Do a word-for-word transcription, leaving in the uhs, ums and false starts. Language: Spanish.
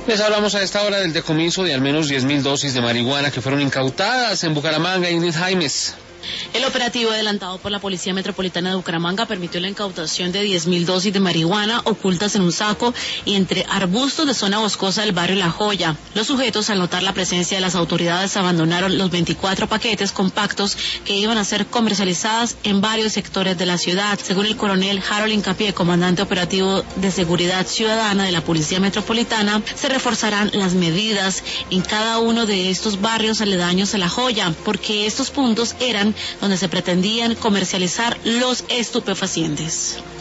Les hablamos a esta hora del decomiso de al menos diez mil dosis de marihuana que fueron incautadas en Bucaramanga y Ingrid Jaimes. El operativo adelantado por la Policía Metropolitana de Bucaramanga permitió la incautación de diez mil dosis de marihuana ocultas en un saco y entre arbustos de zona boscosa del barrio La Joya. Los sujetos, al notar la presencia de las autoridades, abandonaron los veinticuatro paquetes compactos que iban a ser comercializadas en varios sectores de la ciudad. Según el coronel Harold Incapié, comandante operativo de seguridad ciudadana de la Policía Metropolitana, se reforzarán las medidas en cada uno de estos barrios aledaños a La Joya, porque estos puntos eran donde se pretendían comercializar los estupefacientes.